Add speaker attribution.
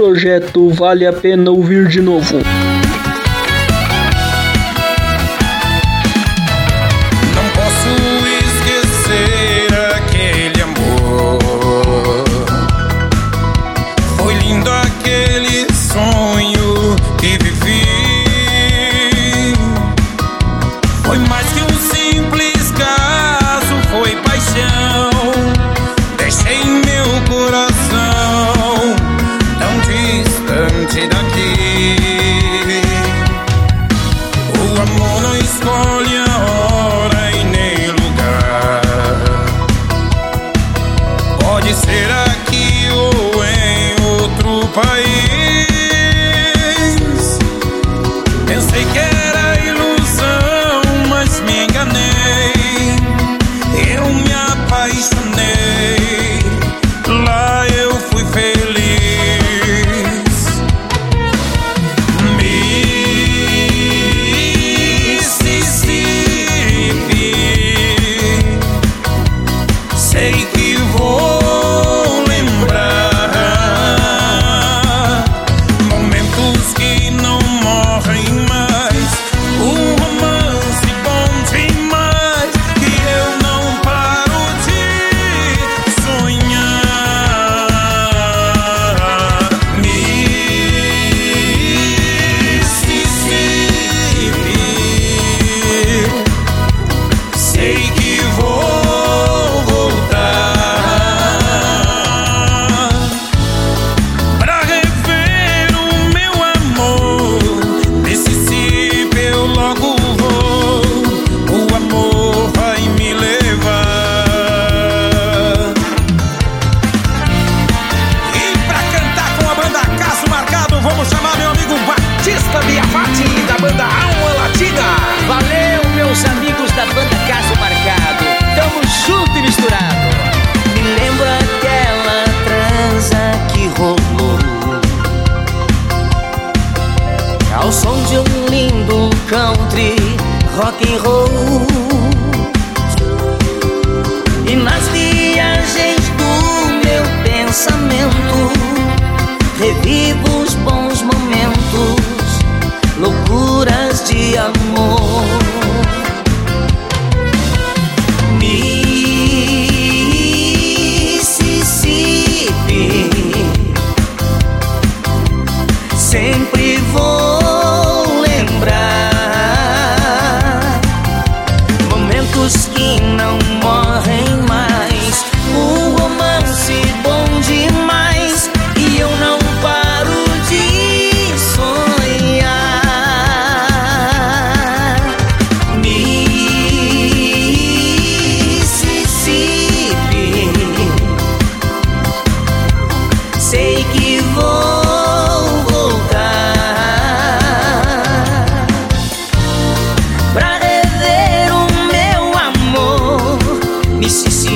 Speaker 1: projeto vale a pena ouvir de novo.
Speaker 2: Não posso esquecer aquele amor. Foi lindo aquele sonho que vivi. Foi mais que um simples caso, foi paixão. Deixei meu coração tão distante daqui. O amor não escolhe a hora e nem lugar. Pode ser aqui ou em outro país. Pensei que era ilusão, mas me enganei. Eu me apaixonei, lá eu fui feliz. Mississippi, sei que vou lembrar momentos que não morrem mais. Um romance bom demais que eu não paro de sonhar. Mississippi, sei que vou voltar pra rever o meu amor. Mississippi, eu logo vou, o amor vai me levar. E pra cantar com a banda Caso Marcado, vamos chamar meu amigo Batista Biafati, da banda Alma Latina.
Speaker 3: Valeu, meus amigos da banda Caso Marcado. Tamo junto e misturado. Me lembro aquela transa que rolou ao som de um lindo country rock and roll. E nas viagens do meu pensamento revivo os bons momentos, loucuras de amor. Mississippi, sempre vou lembrar momentos que não morrem mais. Um romance bom demais e eu não paro de sonhar. Mississippi, sei que vou voltar pra rever o meu amor. Mississippi,